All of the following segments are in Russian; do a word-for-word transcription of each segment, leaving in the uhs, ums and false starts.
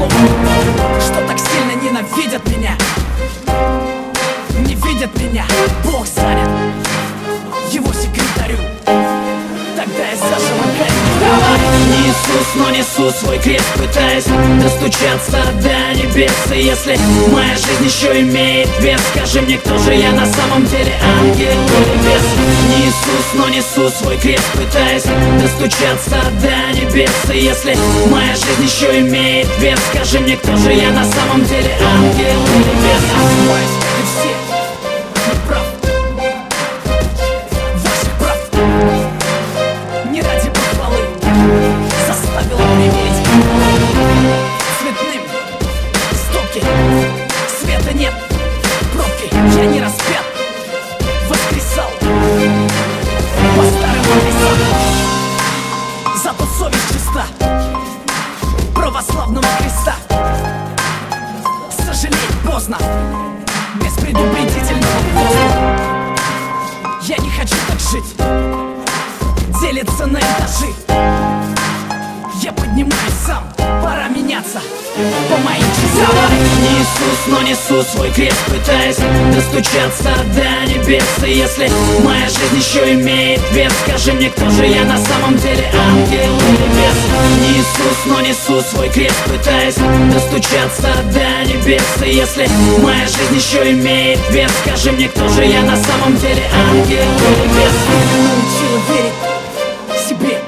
что так сильно ненавидят меня. Не видят меня, Бог занят его секретарю. Тогда я заживо горю. Не Иисус, но несу свой крест, пытаясь достучаться до небес. И если моя жизнь еще имеет вес, скажи мне, кто же я на самом деле, ангел или бес? Не Иисус, но несу свой крест, пытаясь достучаться до небес. И если моя жизнь еще имеет вес, скажи мне, кто же я на самом деле, ангел или бес? Ошибаюсь, как и все, не прав. Ваших прав не ради похвалы заставил приметь цветным стоки. Света нет, пробки, я не распят, воскресал по старым адресам. Зато совесть чиста православного креста. Сожалеть поздно, без предупредительного воздуха. Я не хочу так жить, делится на этажи. Я поднимаюсь сам, пора меняться по моим часам. Не Иисус, но несу свой крест, пытаясь достучаться до небес. И если моя жизнь еще имеет вес, скажи мне, кто же я на самом деле, ангел или бес? Не Иисус, но несу свой крест, пытаясь достучаться до небес. И если моя жизнь еще имеет вес, скажи мне, кто же я на самом деле, ангел или бес? Научила верить себе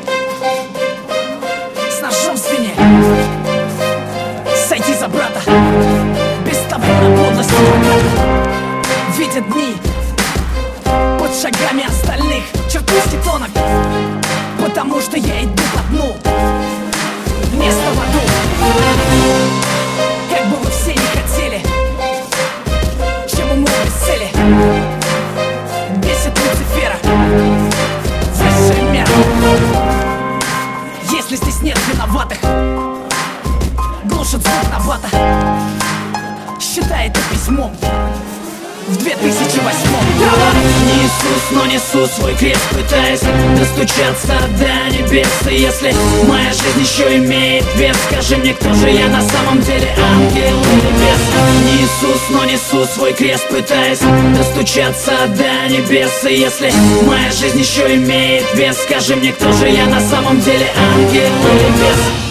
с ножом в спине, сойти за брата без того на подлости богата. Видят дни под шагами остальных, чертовски тонок, потому что я иду по дну вместо в аду. Как бы вы все не хотели, чем умру без цели. Бесит Люцифера высшая мера. Если здесь нет виноватых, глушит звук на бата. Считай это письмом в две тысячи восьмом. Не Иисус, но несу свой крест, пытаясь достучаться до небес. И если моя жизнь еще имеет вес, скажи мне, кто же я на самом деле, ангел или бес? Не Иисус, но несу свой крест, пытаясь достучаться до небес. И если моя жизнь еще имеет вес, скажи мне, кто же я на самом деле, ангел или бес?